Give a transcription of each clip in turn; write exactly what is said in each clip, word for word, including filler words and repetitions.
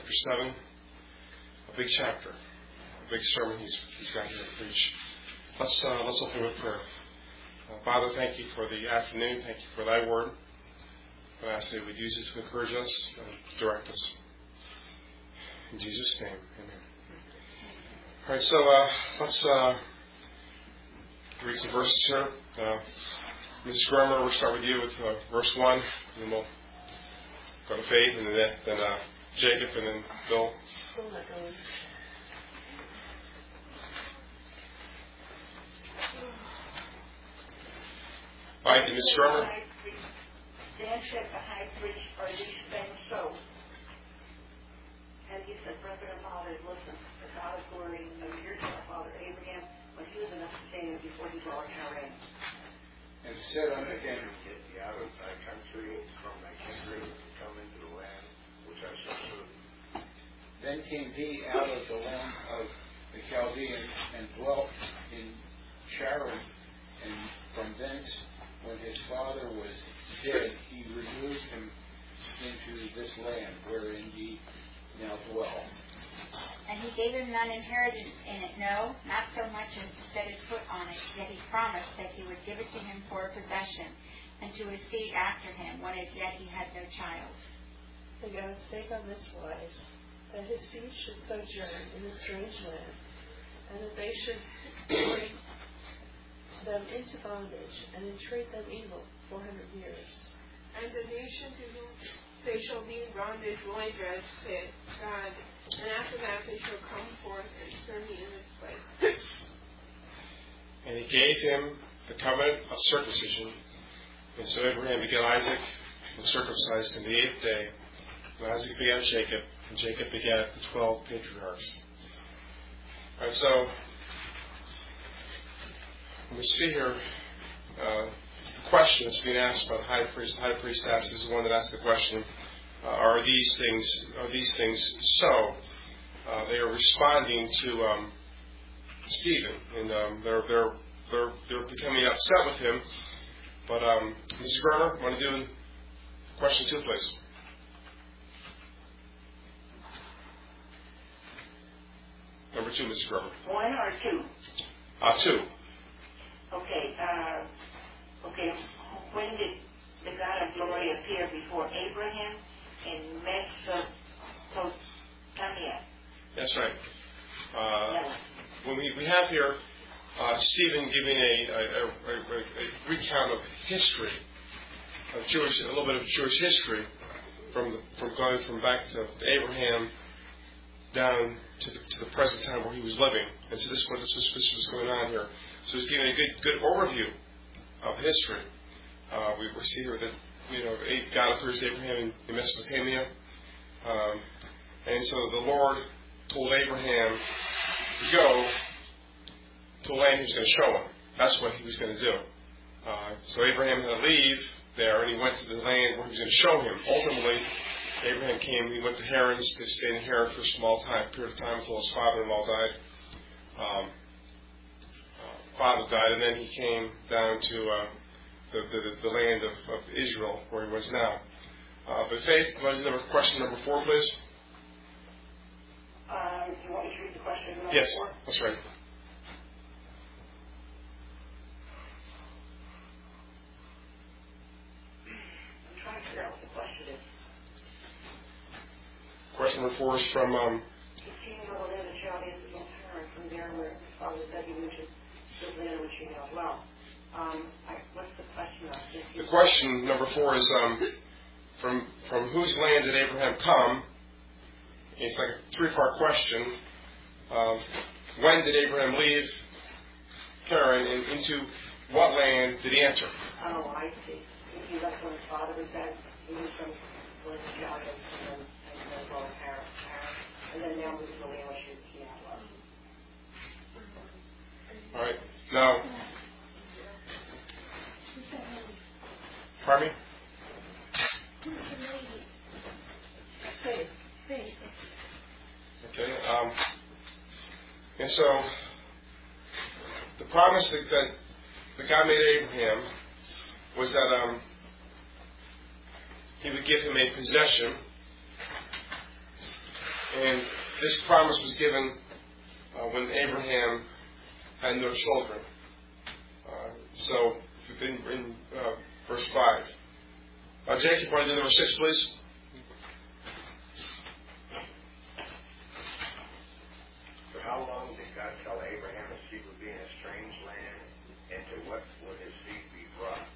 chapter seven. A big chapter. A big sermon he's, he's got here to preach. Let's, uh, let's open with prayer. Uh, Father, thank you for the afternoon. Thank you for thy word. I ask that we'd use it to encourage us and direct us. In Jesus' name, amen. All right, so uh, let's uh, read some verses here. Uh, Missus Grummer, we'll start with you with uh, verse one, and then we'll go to Faith, and then, then uh, Jacob, and then Bill. All right, Missus Grummer. Dan said the high priest are these things so. And he said, Brother and Father, listen, the God of glory of your father Abraham, when he was enough to say him before he dwelt in Haran. And said unto him, Get thee out of thy country, from thy kindred, and come into the land which I shall show thee. Then came he out of the land of the Chaldeans, and dwelt in Charan, and from thence, when his father was dead, he removed him into this land wherein ye now dwell. And he gave him none inheritance in it, no, not so much as to set his foot on it, yet he promised that he would give it to him for a possession, and to his seed after him, when as yet he had no child. And God spake on this wise, that his seed should sojourn in a strange land, and that they should bring them into bondage, and entreat them evil four hundred years. And the nation to whom they shall be in bondage will I judge, said God, and after that they shall come forth and serve me in this place. And he gave him the covenant of circumcision. And so Abraham begat Isaac, and circumcised him the eighth day. And Isaac begat Jacob, and Jacob begat the twelve patriarchs. All right, so we see here uh, a question that's being asked by the high priest. The high priest asks, is the one that asked the question, uh, are these things are these things so? Uh, they are responding to um, Stephen, and um, they're they're they're they're becoming upset with him. But um, Missus Grummer, want to do question two, please? Number two, Missus Grummer. One or two? Uh, two. Okay, uh, okay, when did the God of glory appear before Abraham in Mesopotamia? That's right. Uh, when we, we have here uh, Stephen giving a, a, a, a, a recount of history, of Jewish, a little bit of Jewish history, from the, from going from back to, to Abraham down to the, to the present time where he was living. And so this is what this was, this was going on here. So he's giving a good good overview of history. Uh, we, we see here that you know God appears to Abraham in, in Mesopotamia, um, and so the Lord told Abraham to go to a land He was going to show him. That's what He was going to do. Uh, so Abraham had to leave there, and he went to the land where He was going to show him. Ultimately, Abraham came. He went to Haran to stay in Haran for a small time, period of time until his father-in-law died. Um, father died, and then he came down to uh, the, the the land of, of Israel, where he was now. Uh, but Faith, do you want to do number, question number four, please? Um, do you want me to read the question number yes, four? That's right. I'm trying to figure out what the question is. Question number four is from... Um, He came to the land of Chaldeans and Haran, from there where his father was dead, he moved to the land which he know well. Um, I, what's the question of this? The question number four is um, from from whose land did Abraham come? It's like a three-part question. Um, when did Abraham leave Haran, and into what land did he enter? Oh, I see. He left when his father was dead. He moved from the land of Chaldeans and then and then well, Haran, Haran, and then now moved to the land which he now loves. All right. Now, pardon me? Faith. Faith. Okay. Um, and so, the promise that, that, that God made Abraham was that um, He would give him a possession And this promise was given uh, when Abraham had no children. Uh, so, in, in uh, verse five. Uh, Jacob, want to do number six, please? For how long did God tell Abraham his seed would be in a strange land, and to what would his seed be brought?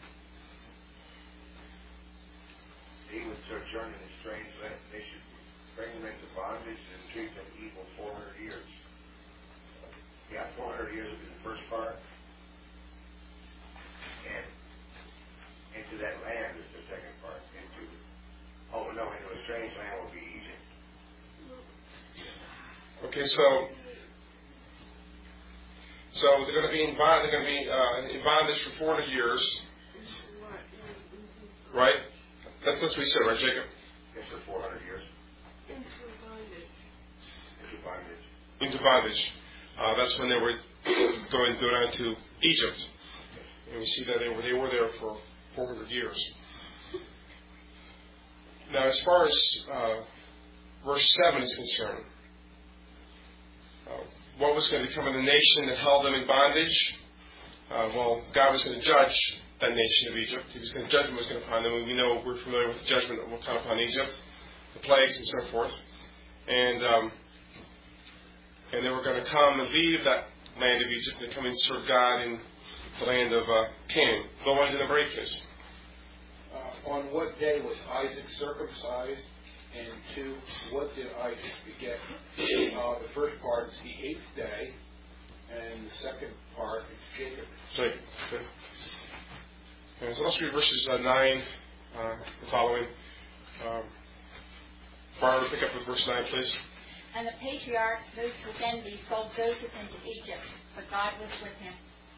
He would sojourn in a strange land. They should bring him into bondage and treat them evil four hundred years. Yeah, four hundred years would be the first part. And into that land is the second part. Into oh no, into a strange land will be Egypt. Okay, so so they're going to be in bond. They're going to be uh, in bondage for four hundred years, right? That's that's what he said, right, Jacob? Yes, for four hundred years. Into bondage. Into bondage. Into bondage. Uh, that's when they were going to go down to Egypt, and we see that they were they were there for four hundred years. Now, as far as uh, verse seven is concerned, uh, what was going to become of the nation that held them in bondage? Uh, well, God was going to judge that nation of Egypt. He was going to judgment was going to upon them. And we know we're familiar with the judgment that will come upon Egypt, the plagues and so forth. And um, and they were going to come and leave that land of Egypt and come and serve God in the land of uh, Canaan. Go on to number eight, please. Uh, on what day was Isaac circumcised? And two, what did Isaac beget? Uh, the first part is the eighth day, and the second part is Jacob. Jacob. Okay. And so let's read verses uh, nine uh, and following. Um, Barbara, pick up with verse nine, please. And the patriarch, moved with envy, sold Joseph into Egypt, but God was with him.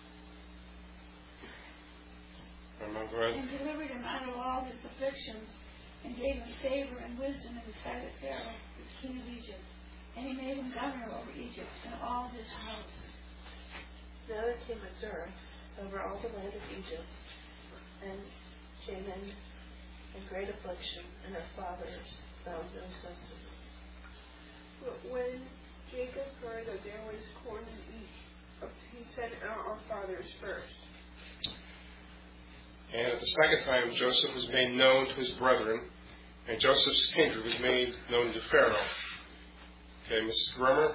Um, go ahead. And delivered him out of all his afflictions, and gave him favor and wisdom in the sight of Pharaoh, the king of Egypt. And he made him governor over Egypt and all his house. Now there came a dearth over all the land of Egypt, and came in in great affliction, and their fathers found no sustenance. But when Jacob heard that there was corn in Egypt, he sent out our fathers first. And at the second time, Joseph was made known to his brethren, and Joseph's kindred was made known to Pharaoh. Okay, Missus Grummer.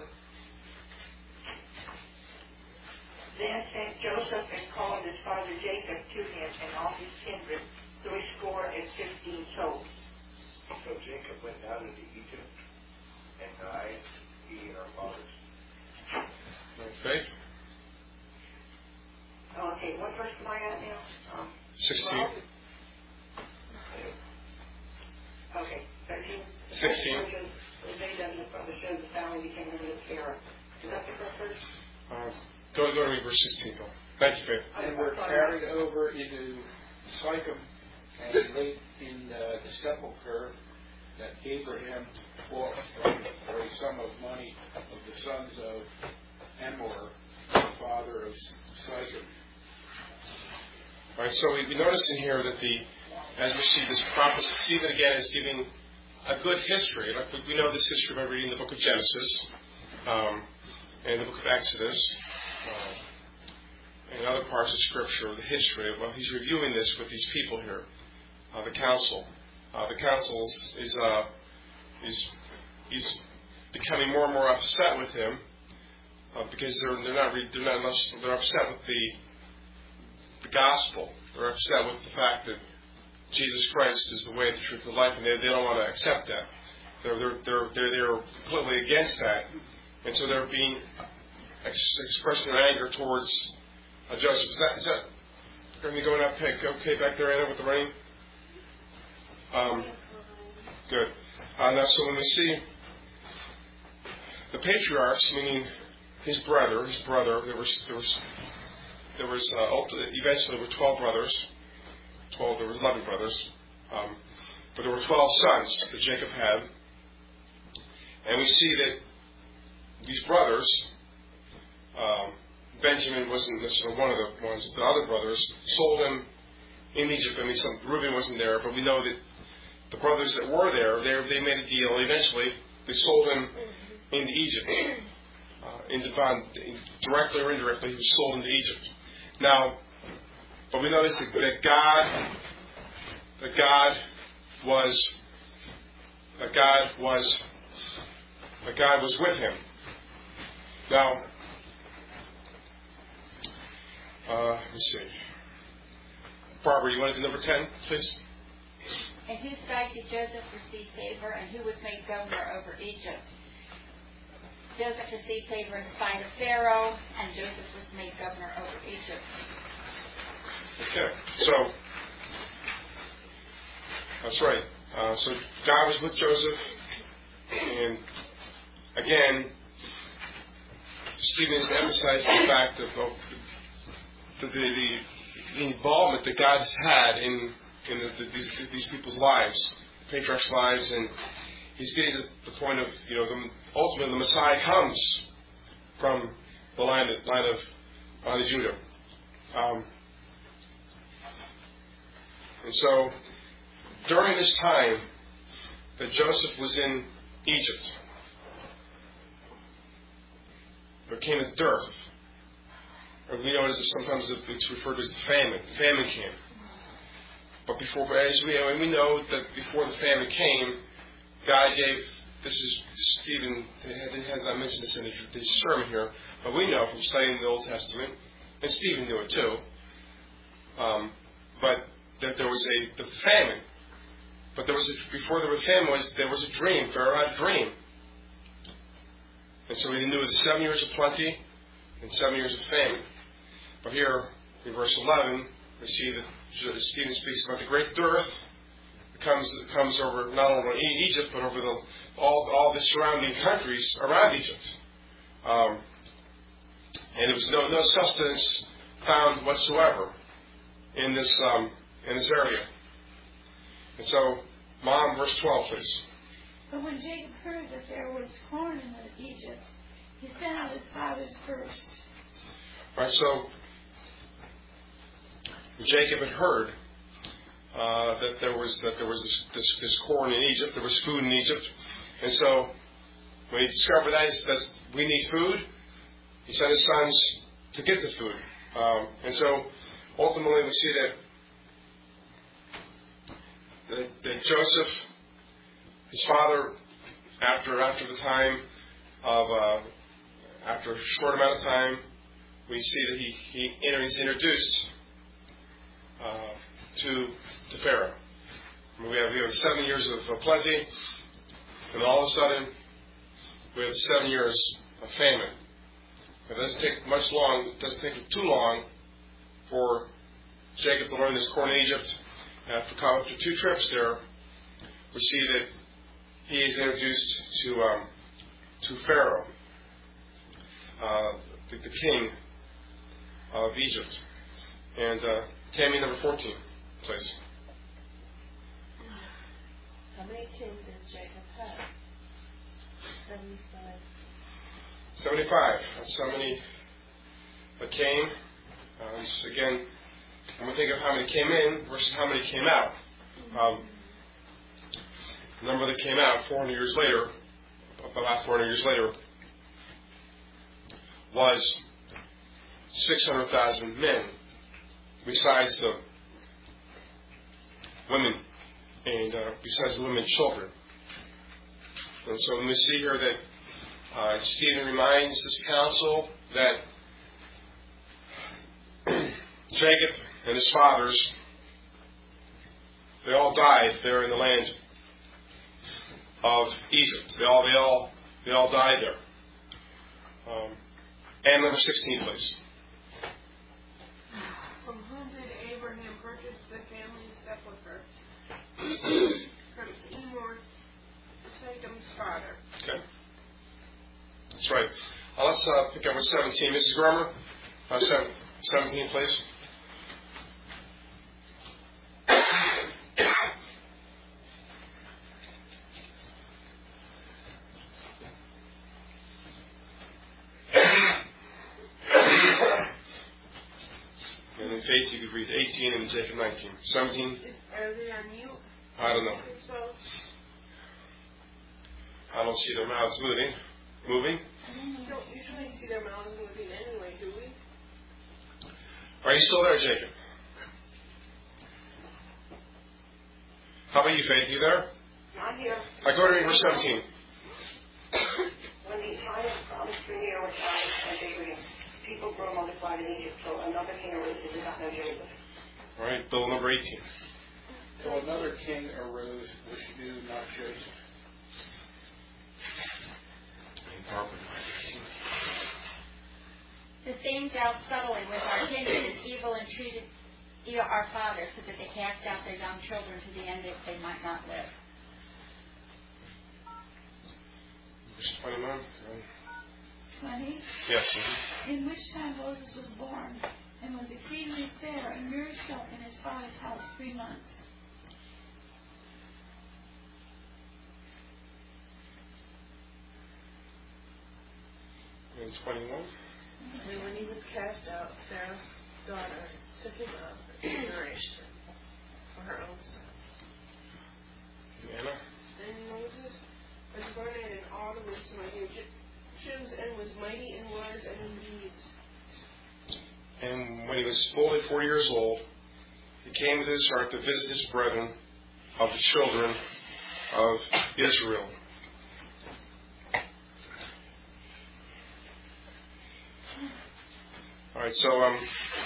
Then sent Joseph and called his father Jacob to him and all his kindred, three score and fifteen souls. So Jacob went down into Egypt and died, he and our fathers. Okay. Okay, what verse am I at now? Um, Sixteen. twelve? Okay, thirteen. Sixteen. They done the father showed the family became the of Pharaoh. Is that the first verse? Uh, go, go to read verse sixteen, Bill. Thank you, Faith. And were carried over into Sychem and laid in uh, the sepulchre that Abraham bought from for a sum of money of the sons of Hamor, the father of Sychem. All right, so we, we notice in here that the, as we see this prophecy, Stephen again is giving a good history. Like we, we know this history by reading the book of Genesis um, and the book of Exodus uh, and other parts of Scripture, the history. Well, he's reviewing this with these people here, uh, the council. Uh, the council is is, uh, is is becoming more and more upset with him uh, because they're they're not re- they're not much, they're upset with the the gospel. They're upset with the fact that Jesus Christ is the way, the truth, and the life, and they, they don't want to accept that. They're they're they're they're, they're completely against that, and so they're being ex- expressing their anger towards uh, Joseph. Is that is that everything going up? Okay, okay back there, Anna, with the rain. Um, good. Uh, now, so when we see the patriarchs, meaning his brother, his brother, there was there was there was uh, ultimately, eventually there were twelve brothers. Twelve. There was eleven brothers, um, but there were twelve sons that Jacob had, and we see that these brothers, um, Benjamin wasn't necessarily one of the ones, but the other brothers sold him in Egypt. I mean, some Reuben wasn't there, but we know that the brothers that were there, they, they made a deal. Eventually, they sold him into Egypt. Uh, into bond, directly or indirectly, he was sold into Egypt. Now, but we notice that, that God, that God was, that God was, that God was with him. Now, uh, let me see. Barbara, you want to do number ten, please? In whose sight did Joseph receive favor, and who was made governor over Egypt? Joseph received favor in the sight of Pharaoh, and Joseph was made governor over Egypt. Okay, so that's right. Uh, so God was with Joseph, and again, Stephen has emphasized the fact of the, the, the, the involvement that God has had in in the, the, these, these people's lives, patriarchs' lives, and he's getting to the point of, you know, the, ultimately the Messiah comes from the line of, line of, line of Judah. Um, and so, during this time that Joseph was in Egypt, there came a dearth. Or we know as sometimes it's referred to as the famine. The famine came. But before, as we know, and we know that before the famine came, God gave, this is Stephen, they had not mentioned this in the, the sermon here, but we know from studying the Old Testament, and Stephen knew it too, um, but that there was a the famine. But there was a, before there was famine, was there was a dream. Pharaoh had a dream, and so he knew the seven years of plenty and seven years of famine. But here in verse eleven, we see that Stephen speaks about the great dearth that comes that comes over not only Egypt but over the all all the surrounding countries around Egypt, um, and there was no no sustenance found whatsoever in this um, in this area. And so, Mom, verse twelve, please. But when Jacob heard that there was corn in Egypt, he sent out his father's first. Right. So Jacob had heard uh, that there was that there was this, this, this corn in Egypt. There was food in Egypt, and so when he discovered that, that we need food, he sent his sons to get the food. Um, and so ultimately, we see that, that that Joseph, his father, after after the time of uh, after a short amount of time, we see that he he he's introduced. Uh, to to Pharaoh. I mean, we have we have seven years of, of plenty, and all of a sudden we have seven years of famine. It doesn't take much long. It doesn't take too long for Jacob to learn this corn in Egypt. After, after two trips there, we see that he is introduced to um, to Pharaoh, uh, the, the king of Egypt, and. Uh, Tammy, number fourteen, please. How many kings did Jacob have? Seventy-five. Seventy-five. That's how many that came. Uh, this is, again, when we think of how many came in versus how many came out. Um, the number that came out four hundred years later, about four hundred years later, was six hundred thousand men. Besides the women and uh, besides the women and children. And so we see here that uh, Stephen reminds this council that Jacob and his fathers, they all died there in the land of Egypt. They all, they all, they all died there. Um, and number sixteen, please. From Emor, Jacob's father. Okay. That's right. Uh, let's uh, pick up with seventeen. Missus Grummer, uh, seven, seventeen, please. And in faith, you could read eighteen and Jacob nineteen. seventeen. Are they on you? I don't know. I don't see their mouths moving. Moving. We don't usually see their mouths moving anyway, do we? Are you still there, Jacob? How about you, Faith? You there? I'm here. I go to verse seventeen. When the time of promised renewal was out and Abraham, people grew multiplied in Egypt, so another king arose who did not know Jacob. All right, bill number eighteen. So another king arose which knew not Joseph. The same dealt subtly with our kindred as evil and treated our fathers, so that they cast out their young children to the end that they might not live. Verse twenty-one. Twenty, Yes. in which time Moses was born, and was exceedingly fair, and nourished up in his father's house three months. And twenty-one. And when he was cast out, Pharaoh's daughter took him up and nourished him for her own son. And Anna. And Moses was learned in all the wisdom of the Egyptians, and was mighty in words and in deeds. And when he was fully forty years old, he came to his heart to visit his brethren of the children of Israel. All right, so um,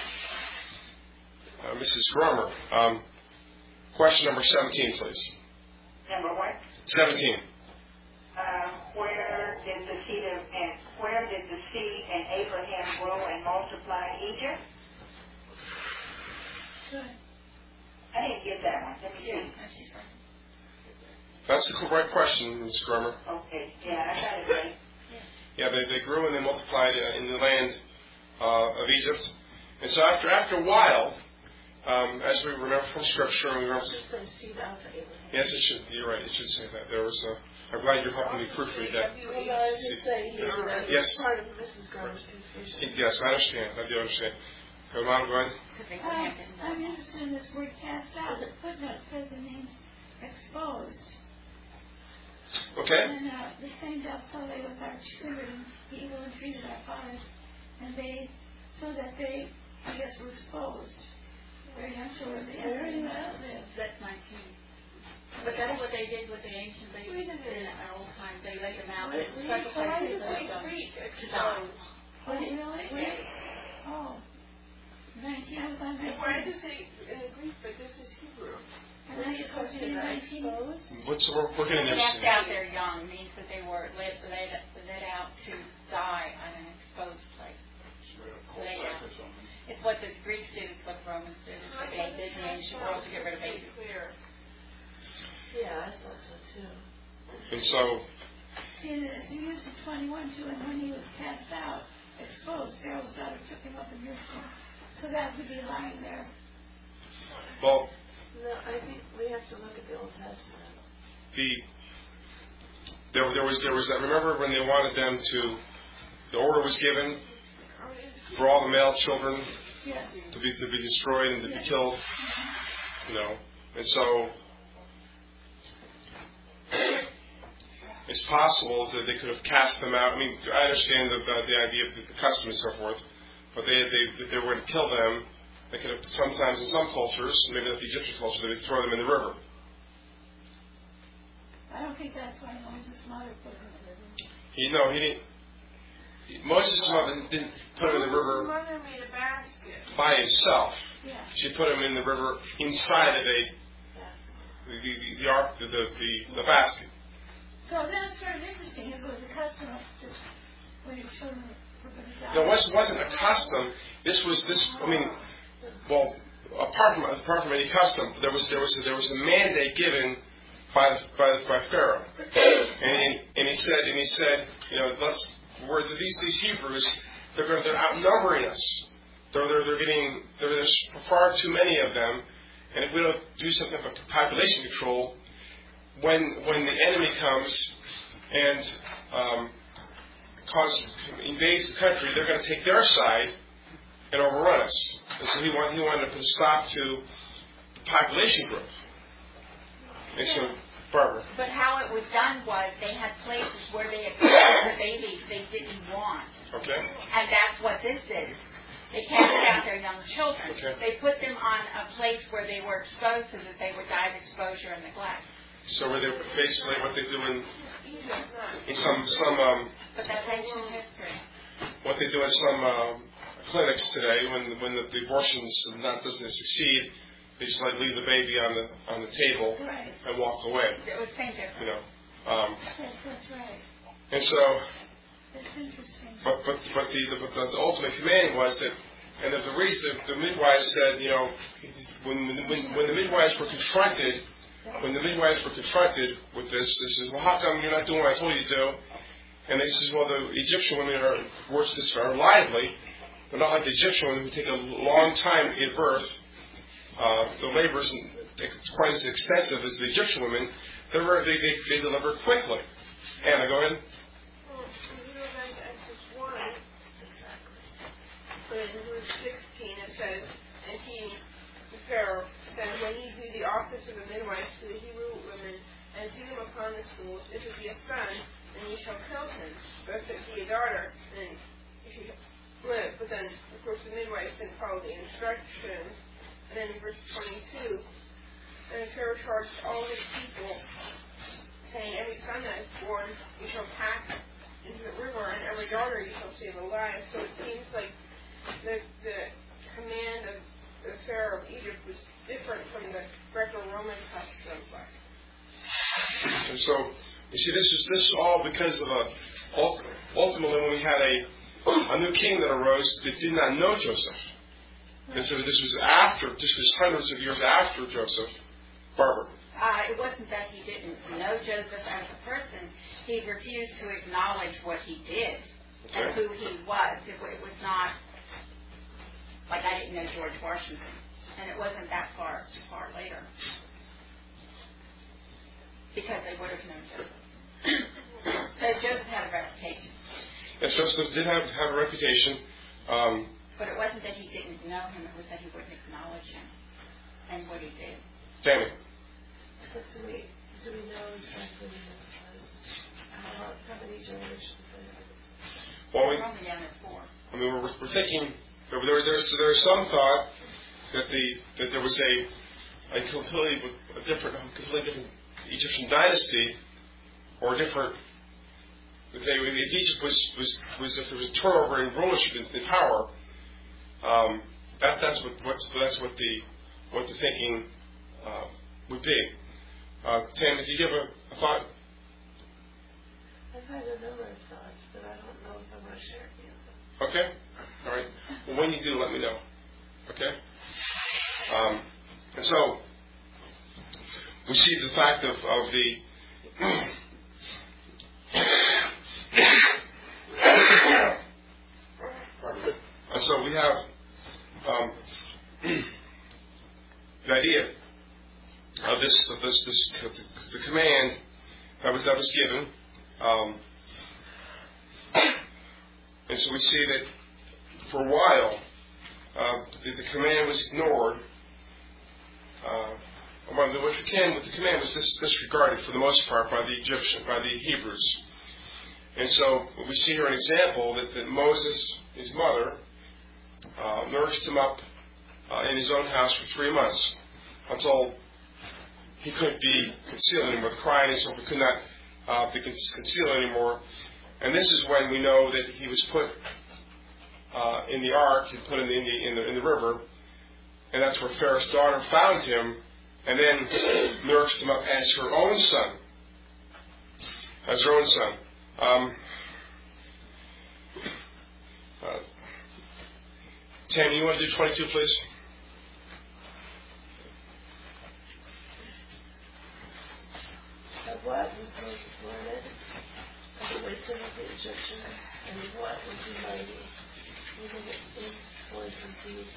uh, Missus Grummer, um, question number seventeen, please. Number one, seventeen. uh, where did the seed of and where did the seed and Abraham grow and multiply in Egypt? Good. I didn't get that one. Let me Yeah, see. that's just right. That's the correct question, Miz Grummer. Okay, yeah, I got it right. Yeah, they, they grew and they multiplied uh, in the land uh, of Egypt. And so after after a while, um, as we remember from Scripture, and we remember, Just from seed out to Abraham. yes, it should. You're right. It should say that. There was. A, I'm glad you're helping me proofread that. Well, no, I was just saying here that Yes. it's part of Missus Garner's confusion. Yes, I understand. I do understand. Come on, go ahead. Because they Uh, wouldn't have been I'm known. interested in this word cast out. The footnote says the name exposed. Okay. And uh, the same dealt subtly with our children, evil and treated our fathers, and they, so that they, I guess, were exposed. Very young children, they already outlived. That's nineteen. But that's what they did with the ancient babies in the old time. They let them out and sacrificed them to die. Oh, really? Oh. nineteen, I was on And why nineteen. does it in the Greek, but this is Hebrew? And I was supposed to be nineteen. What's we're, we're getting there Cast soon. out their young means that they were let, let, let out to die on an exposed place. Lay out. It's what the Greeks did, it's what the Romans did, it's what they did in the ancient world to get rid of babies. Clear. Yeah, I thought so too. And so, See, the- he used in twenty-one too, and when he was cast out, exposed, Pharaoh's daughter took him up and nursed him. So that would be lying there. well, No, I think we have to look at the Old Testament. the there, there was there was that. Remember when they wanted them to, the order was given for all the male children Yes. to be to be destroyed and to be Yes. killed, you know, and so it's possible that they could have cast them out. I mean, I understand the the, the idea of the, the custom and so forth, but they they if they were to kill them, they could have sometimes in some cultures, maybe not the Egyptian culture, they would throw them in the river. I don't think that's why Moses' mother put him in the river. You know, he didn't. Moses' mother didn't put him in the His river mother made a basket. by himself. Yeah. She put him in the river inside of a the the, the, the ark, the, the the the basket. So that's very interesting. It was a custom of just when your children were going to die. No, it wasn't a custom. This was this. I mean, well, apart from apart from any custom, there was there was a, there was a mandate given by the, by the, by Pharaoh, and, and and he said and he said, you know, let's. Where these these Hebrews, they're going, they're outnumbering us. They're they're, they're getting they're, there's far too many of them, and if we don't do some type of population control, when when the enemy comes and um, causes invades the country, they're going to take their side and overrun us. And so he wanted he wanted to put a stop to the population growth. And so Barbara. But how it was done was they had places where they exposed the babies they didn't want. Okay. And that's what this is. They carried out their young children. Okay. They put them on a place where they were exposed so that they would die of exposure and neglect. So were they basically what they do in, in some some um, But that's ancient history. what they do in some um, clinics today when when the, the abortions not doesn't succeed, they just like leave the baby on the on the table Right. and walk away. It was same difference. You know. Um, Yes, that's right. and so, That's interesting. but but but the, the but the, the ultimate command was that, and that the reason the, the midwives said, you know, when when when the midwives were confronted. When the midwives were confronted with this, they says, well, how come you're not doing what I told you to do? And they says, well, the Egyptian women are, works this are lively. They're not like the Egyptian women who take a long time to give birth. Uh, the labor isn't quite as extensive as the Egyptian women. They, were, they, they, they deliver quickly. Anna, go ahead. Well, when you go back to Exodus one, but in verse sixteen it says, and he, the Pharaoh, said, when ye do the office of a midwife to the Hebrew women, and see them upon the schools, if it be a son, then ye shall kill him. But if it be a daughter, then you should live. But then, of course, the midwife didn't follow the instructions. And then in verse twenty-two, and Pharaoh charged all his people, saying, every son that is born you shall cast into the river, and every daughter you shall save alive. So it seems like the, the command of the Pharaoh of Egypt was different from the Greco-Roman custom. And so, you see, this is this is all because of a, ultimately when we had a, a new king that arose that did not know Joseph. And so this was after, this was hundreds of years after Joseph. Barbara. Uh, it wasn't that he didn't know Joseph as a person. He refused to acknowledge what he did Okay. and who he was. It, it was not like I didn't know George Washington. And it wasn't that far, far later. Because they would have known Joseph. So Joseph had a reputation. And Joseph did have, have a reputation. Um, But it wasn't that he didn't know him, it was that he wouldn't acknowledge him and what he did. Tammy. But do we, do we know exactly how, how many generations they had? Well, we, We're only down at four. I mean, we're, we're thinking there, there, there's there's some thought that the that there was a a completely a different, a completely different Egyptian dynasty, or different. That they, if Egypt was was was if there was a turnover in rulership in, in power, um, that that's what what's, that's what the what the thinking uh, would be. Uh, Tammy, do you have a, a thought? I've had a number of thoughts, but I don't know if I want to share any of them. Okay. All right. Well, when you do, let me know. Okay. Um, and so we see the fact of, of the and so we have um, the idea of this of this this the command that was that was given. Um, And so we see that for a while, uh, the, the command was ignored. Uh, well, the, what, the command, what the command was dis, disregarded for the most part by the Egyptian, by the Hebrews. And so we see here an example that, that Moses, his mother, uh, nourished him up uh, in his own house for three months until he couldn't be concealed anymore. The crying and so forth could not uh, be concealed anymore. And this is when we know that he was put uh, in the ark and put in the, in, the, in, the, in the river. And that's where Pharaoh's daughter found him and then nourished him up as her own son. As her own son. Um, uh, Tammy, you want to do twenty-two, please? Of what was Moses learned of the wisdom of the Egyptians, and what was he mighty, even in voice and deed.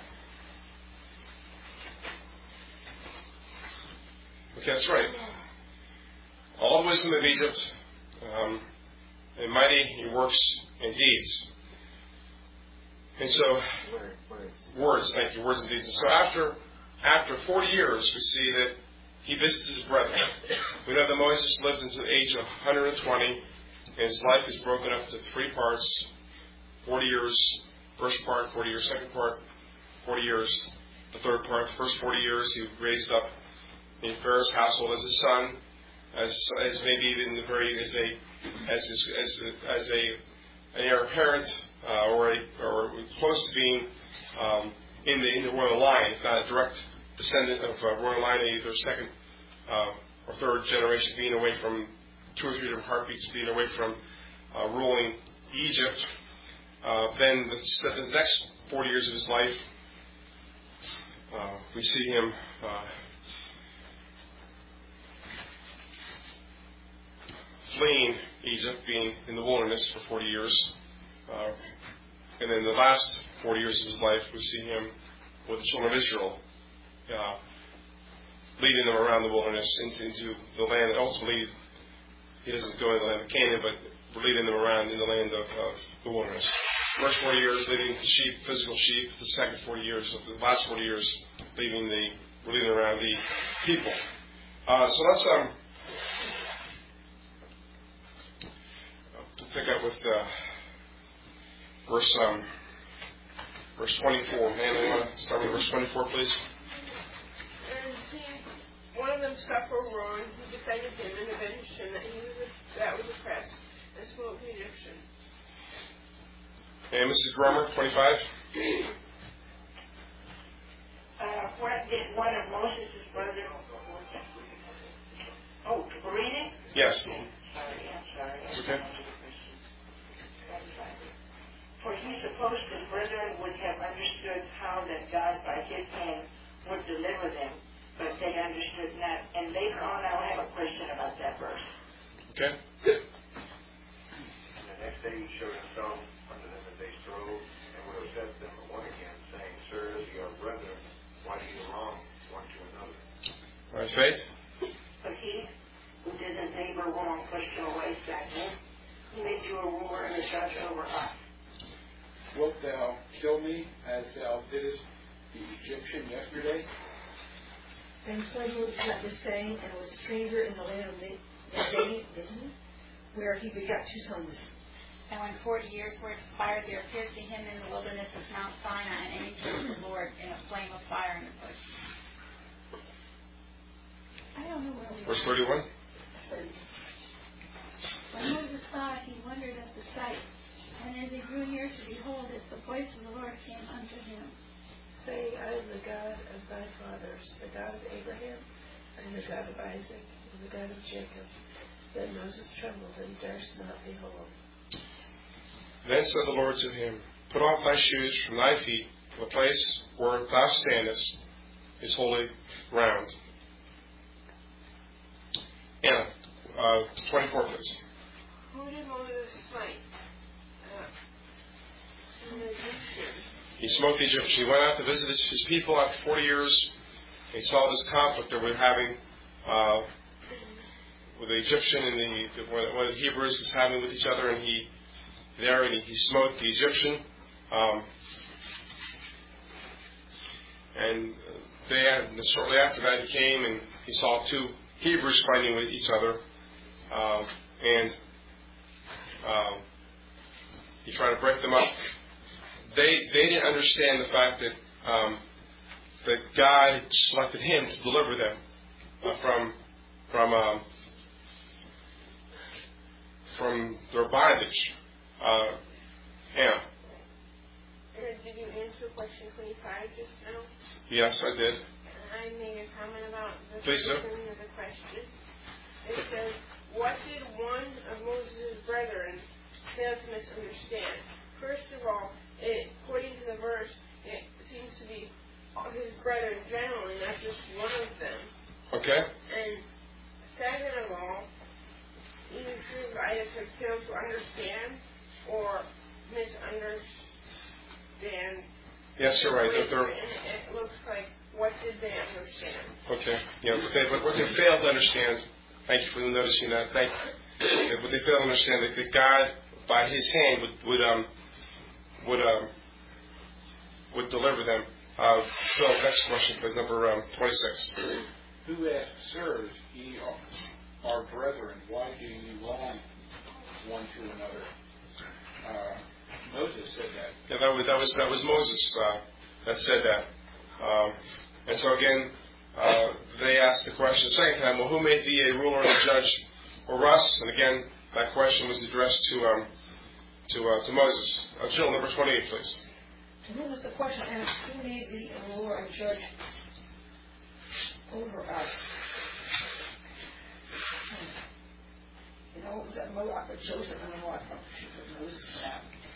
Okay, that's right. All the wisdom of Egypt, um, and mighty in works and deeds. And so, Word, words. words, thank you, words and deeds. And so after after forty years, we see that he visits his brethren. We know that Moses lived until the age of one hundred twenty, and his life is broken up into three parts. forty years, first part, forty years, second part, forty years, the third part. The first forty years he raised up in Pharaoh's household as his son, as as maybe even the very as a as his, as a, as a an heir apparent uh, or a or close to being um, in the in the royal line, if not a direct descendant of uh, royal line, either second uh, or third generation, being away from two or three different heartbeats, being away from uh, ruling Egypt. Uh, then the, the next forty years of his life, uh, we see him uh, fleeing Egypt, being in the wilderness for forty years. Uh, and then the last forty years of his life, we see him with the children of Israel, uh, leading them around the wilderness into, into the land that ultimately he doesn't go into the land of Canaan, but leading them around in the land of, of the wilderness. First forty years leading the sheep, physical sheep. The second forty years, the last forty years, leading the leading around the people. Uh, so let's um, pick up with uh, verse um, verse twenty-four. Hannah, you want to start with verse twenty-four, please? And he, one of them suffered wrong. He defended him and avenged him that he was a, that was oppressed and smote the Egyptian. And Missus Grummer, twenty-five. Uh, what did one of Moses' brothers... Oh, reading? Yes. Sorry, I'm sorry. It's okay. For he supposed his brethren would have understood how that God by his hand would deliver them, but they understood not. And later on I'll have a question about that verse. Okay. And the next day he showed himself unto them that they strove, and would have said to them one again, saying, Sirs, ye are brethren, why do you wrong one to another? All right, Faith. But he who did his neighbor wrong pushed him away, saying, He made you a ruler and a judge over us. Wilt thou kill me as thou didst the Egyptian yesterday? And so Moses met this saying, and was a stranger in the land of Midian, where he begot two sons. And when forty years were expired, there appeared to him in the wilderness of Mount Sinai an angel of the Lord in a flame of fire in the bush. I don't know where we Verse are. thirty-one. When Moses saw it, he wondered at the sight. And as he drew near to behold it, the voice of the Lord came unto him, saying, I am the God of thy fathers, the God of Abraham, and the God of Isaac, and the God of Jacob. Then Moses trembled and durst not behold. Then said the Lord to him, Put off thy shoes from thy feet, for the place where thou standest is holy ground. Anna, uh, twenty-four, please. Who did Moses smite? Uh, the Egyptians. He smote the Egyptians. He went out to visit his, his people after forty years. He saw this conflict that we're having uh, with the Egyptian and the, the one of the Hebrews was having with each other, and he there and he, he smote the Egyptian. Um, and they, shortly after that, he came and he saw two Hebrews fighting with each other, um, and um, he tried to break them up. They they didn't understand the fact that um, that God selected him to deliver them uh, from from um, from their bondage. Uh, yeah. Did you answer question twenty-five just now? Yes, I did. I made a comment about the Please do. beginning of the question. It says, what did one of Moses' brethren fail to misunderstand? First of all, it, according to the verse, it seems to be all his brethren generally, not just one of them. Okay. And second of all, either true writers have failed to understand or misunderstand. Yes, you're right. They're, they're, And it looks like, what did they understand? okay. Yeah, but, they, but what they failed to understand, thank you for noticing that. Thank you. What they failed to understand that, that God, by His hand, would would um would um would deliver them. Uh, so next question, please, number um, twenty-six. who asked, Sirs, ye are brethren, why do ye wrong one to another? Uh, Moses said that. Yeah, that was that was that was Moses uh, that said that. Um, and so again, uh, they asked the question the second time, well, who made thee a ruler and a judge over us? And again, that question was addressed to um, to uh, to Moses. Uh, Jill, number twenty-eight, please. And who was the question asked, who made thee a ruler and judge over us? You know, was that Moab or Joseph and what? Moses.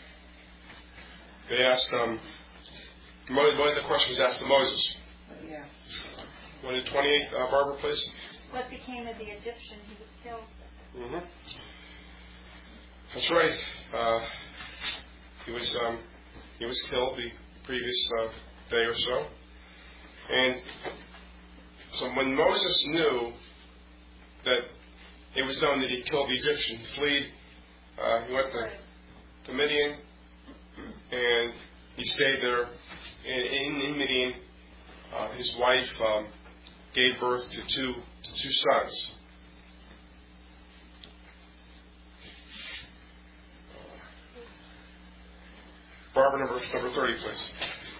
They asked, um, one of the question was asked to Moses. Yeah. One to twenty-eight, uh, Barbara, please. What became of the Egyptian who was killed? Mm-hmm. That's right. Uh, he was um, he was killed the previous uh, day or so, and so when Moses knew that it was known that he killed the Egyptian, he fled. Uh, he went to, to Midian, and he stayed there in, in, in Midian. Uh, his wife um, gave birth to two to two sons. Barbara, number number thirty, please.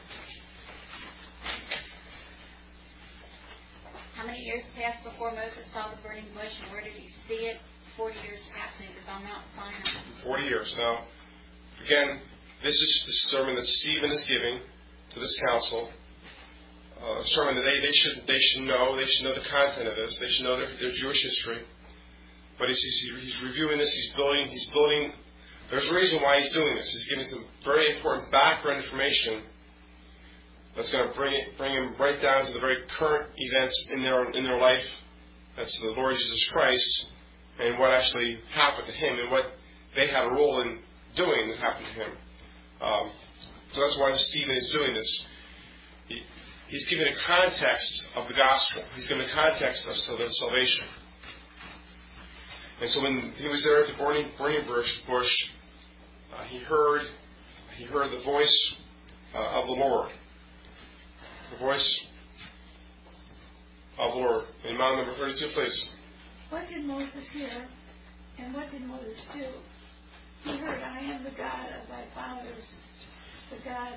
How many years passed before Moses saw the burning bush, and where did he see it? Forty years passed, and it was on Mount Sinai. Forty years. Now, again, this is the sermon that Stephen is giving to this council. Uh, a sermon that they, they should they should know. They should know the content of this. They should know their, their Jewish history. But he's, he's, he's reviewing this. He's building. He's building. There's a reason why he's doing this. He's giving some very important background information that's going to bring it, bring him right down to the very current events in their in their life. That's the Lord Jesus Christ and what actually happened to him and what they had a role in doing that happened to him. Um, so that's why Stephen is doing this. He, he's giving a context of the gospel. He's giving a context of salvation. And so when he was there at the burning, burning bush, bush uh, he heard he heard the voice uh, of the Lord. The voice of the Lord. In Mount number thirty-two, please. What did Moses hear, and what did Moses do? He heard, I am the God of thy fathers, the God.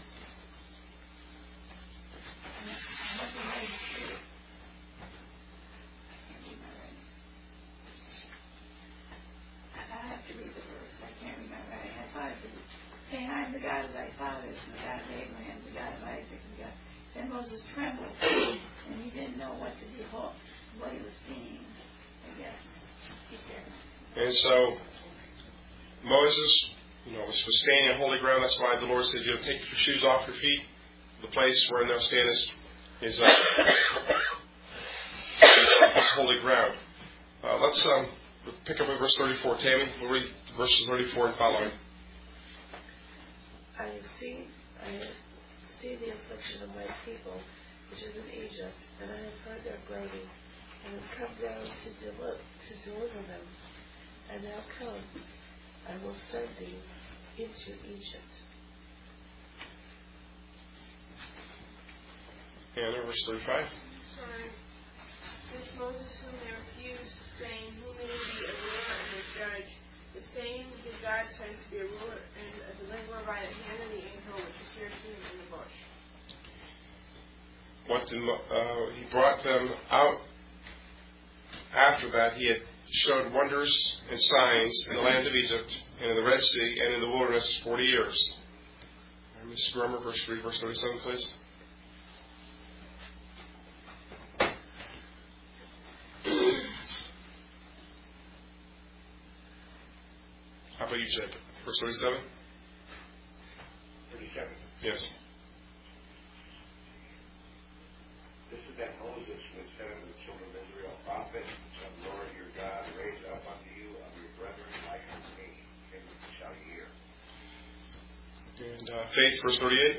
And what did Moses do? I have to read the verse. I can't remember. I thought it was saying, I am the God of thy fathers, and the God of Abraham, the God of Isaac, and God. Then Moses trembled, and he didn't know what to behold, what he was seeing, I guess. He said. And so Moses, you know, was, was standing on holy ground. That's why the Lord said, you know, take your shoes off your feet. The place where thou standest is, uh, is, is holy ground. Uh, let's um, pick up at verse thirty-four. Tammy, we'll read verses thirty-four and following. I see, I see the affliction of my people, which is in Egypt, and I have heard their groaning, and have come down to deliver, to deliver them. And now come, I will send thee into Egypt. And verse thirty-five. Sorry. This Moses whom they refused, saying, who made thee a ruler and a judge? The same did God send to be a ruler and a deliverer by the hand of the angel which appeared to him in the bush. What did, uh, he brought them out. After that, he had showed wonders and signs in the land of Egypt and in the Red Sea and in the wilderness forty years. Uh, Mister Grummer, verse three, verse thirty-seven, please. How about you, Jacob? Verse thirty-seven? thirty-seven. Yes. This is that Moses which said unto the children of Israel, prophet, shall the Lord your God raise up unto you of your brethren like unto me, him shall ye hear. And uh, Faith, verse thirty-eight.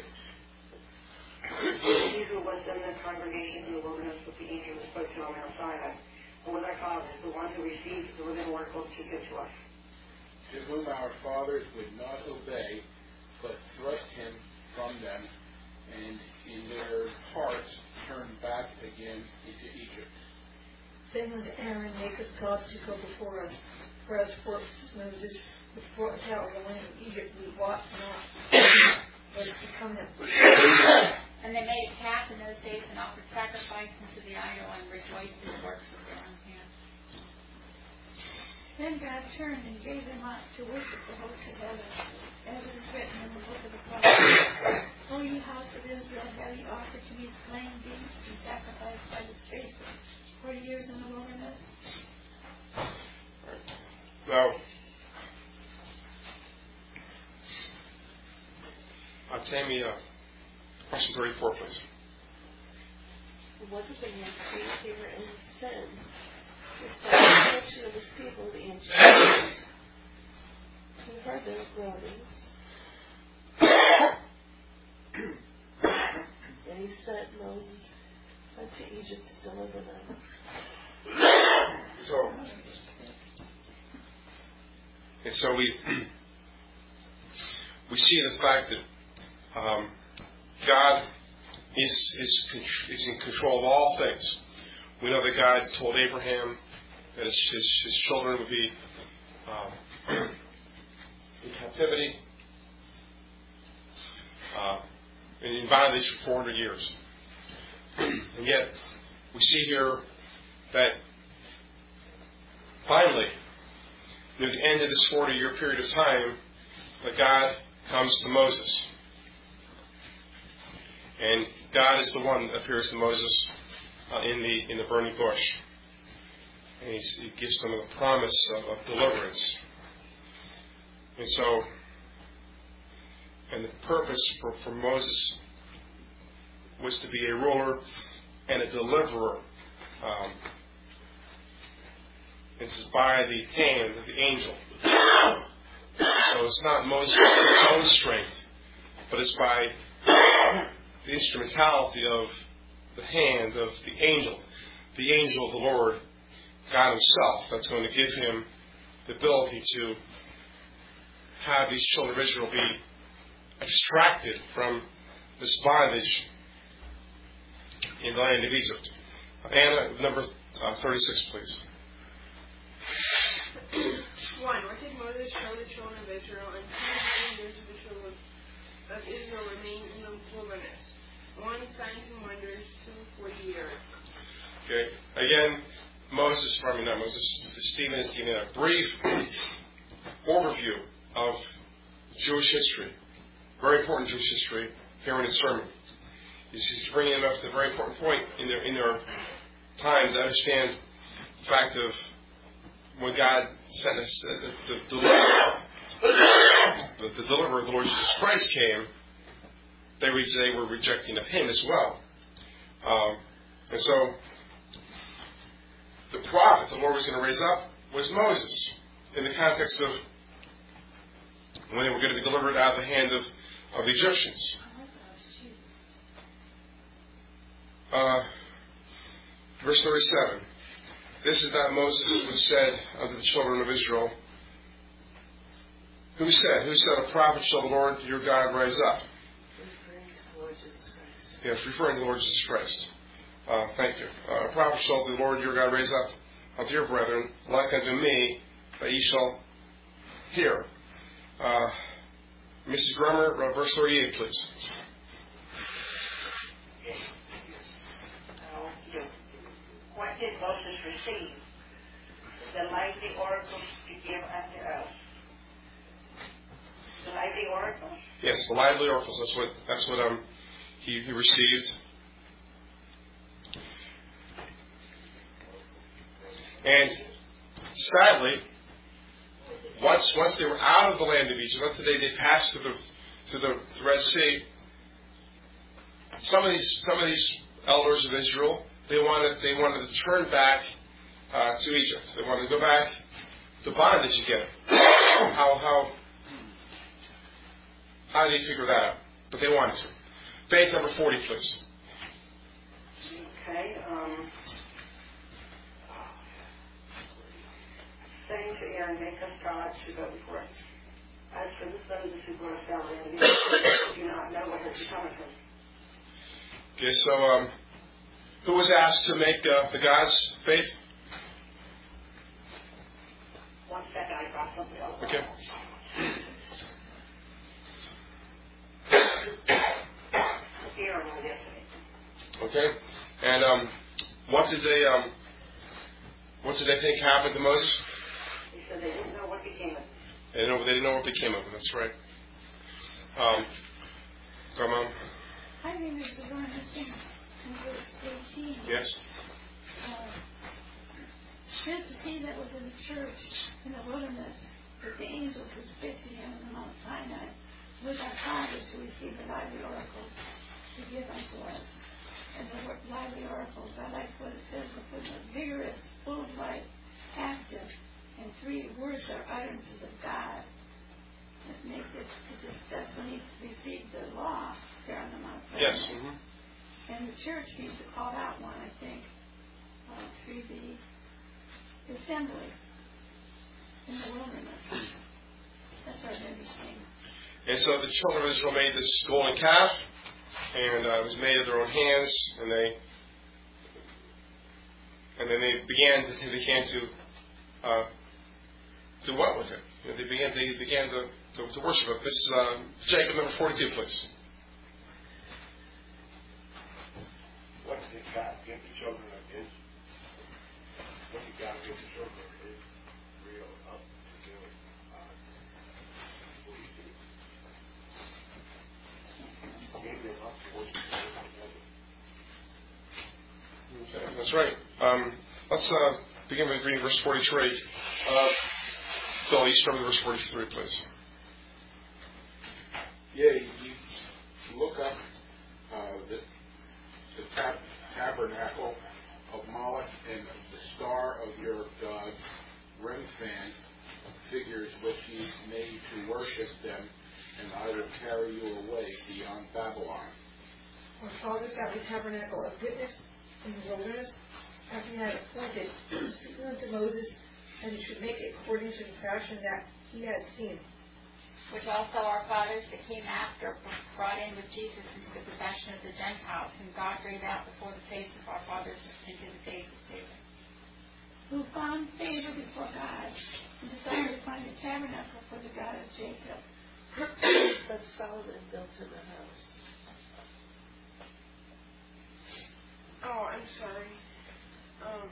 He who was in the congregation in the wilderness with the angel who spoke to him on Mount Sinai, and with our fathers, the one who received the living oracles to give to us. To whom our fathers would not obey, but thrust him from them, and in their hearts turned back again into Egypt. Then unto Aaron, make us gods to go before us. Whereas for Moses, before us out of the land of Egypt, we wot not what is become them. And they made a calf in those days and offered sacrifice unto the idol and rejoiced in the works of their own hands. Then God turned and gave them up to worship the host of heaven, as it is written in the book of the prophets. O ye house of Israel, have ye offered to me slain beasts and sacrificed by the space of forty years in the wilderness? Now, uh, Tammy, uh, question thirty-four, please. What did the man see here in sin? It's the reflection of his people, the ancient days, who heard their groanings. And he sent Moses unto Egypt to deliver them. So, and so we we see the fact that um, God is, is is in control of all things. We know that God told Abraham that his, his, his children would be um, in captivity uh, and in bondage for four hundred years. And yet, we see here that finally, near the end of this forty-year period of time, that God comes to Moses. And God is the one that appears to Moses uh, in the in the burning bush. And he's, he gives them the promise of, of deliverance. And so, and the purpose for, for Moses was to be a ruler and a deliverer. Um, It's by the hand of the angel. So it's not Moses' own strength, but it's by the instrumentality of the hand of the angel, the angel of the Lord, God Himself, that's going to give him the ability to have these children of Israel be extracted from this bondage in the land of Egypt. Anna, number uh, thirty-six, please. One, what did Moses show the children of Israel, and two years of the children of Israel remained in the wilderness? One, signs and wonders, two, forty years. Okay. Again, Moses, I mean not Moses, Stephen is giving a brief overview of Jewish history, very important Jewish history, here in his sermon. He's bringing them up to a very important point in their in their time to understand the fact of when God sent us the, the, the, deliverer, the, the deliverer of the Lord Jesus Christ came, they were, they were rejecting of Him as well. Um, and so, the prophet the Lord was going to raise up was Moses, in the context of when they were going to be delivered out of the hand of, of the Egyptians. Uh, verse thirty-seven. This is that Moses who said unto the children of Israel, who said, who said, a prophet shall the Lord your God raise up? Referring to the Lord Jesus Christ. Yes, referring to the Lord Jesus Christ. Uh, thank you. Uh, a prophet shall the Lord your God raise up unto your brethren, like unto me, that ye shall hear. Uh, Missus Grummer, uh, verse thirty-eight, please. What did Moses receive? The mighty oracles to give unto us. The mighty oracles? Yes, the lively oracles. That's what that's what um he, he received. And sadly, once once they were out of the land of Egypt, once they, they passed through the through the Red Sea, some of these some of these elders of Israel, They wanted they wanted to turn back uh, to Egypt. They wanted to go back to bondage again. How how how do you figure that out? But they wanted to. Faith number forty, please. Okay. Um, saying to Aaron, make us gods to go before us. As for the sons who brought us down in the Egypt, do not know what has become of them. Okay, so um, who was asked to make uh, the God's faith? One second, I brought something else. Okay. Here and over yesterday. Okay, and um, what did they um, what did they think happened to Moses? He said they didn't know what became of him. They didn't know, they didn't know what became of him. That's right. Um, go, Mom. I think it's the one that's in in verse eighteen. Yes. Uh, Since he that was in the church in the wilderness, that the angels were speak to him in Mount Sinai, with our fathers who received the lively oracles to give unto us. And the word lively oracles, I like what it says, the footnote, vigorous, full of life, active, and three words are utterances of God. It makes it, it just, that's when he received the law there on the Mount Sinai. Yes. Mm-hmm. And the church needs to call out one, I think, uh, through the assembly in the wilderness. That's sort of interesting. And so the children of Israel made this golden calf, and uh, it was made of their own hands, and they and then they began they began to uh, do what with it? You know, they began they began to, to, to worship it. This is uh, Jacob number forty-two, please. What did God give the children of Israel? What did God give the children of Israel up to do? Uh, what do you do? Gave them up to worship the Okay, that's right. Um, let's uh, begin with reading verse forty-three. Uh, Bill, you start with verse forty-three, please. Yeah, you, you look up uh, the, the tab- tabernacle of Moloch, and the star of your god's Remphan figures which you made to worship them, and I will carry you away beyond Babylon. Our fathers have the tabernacle of witness in the wilderness, after he had appointed speaking unto Moses, and he should make it according to the fashion that he had seen. Which also our fathers that came after brought in with Jesus into the possession of the Gentiles, whom God drave out before the face of our fathers into the days of David. Who found favor before God, and desired to find a tabernacle for the God of Jacob. But Solomon built him a house. Oh, I'm sorry. Um,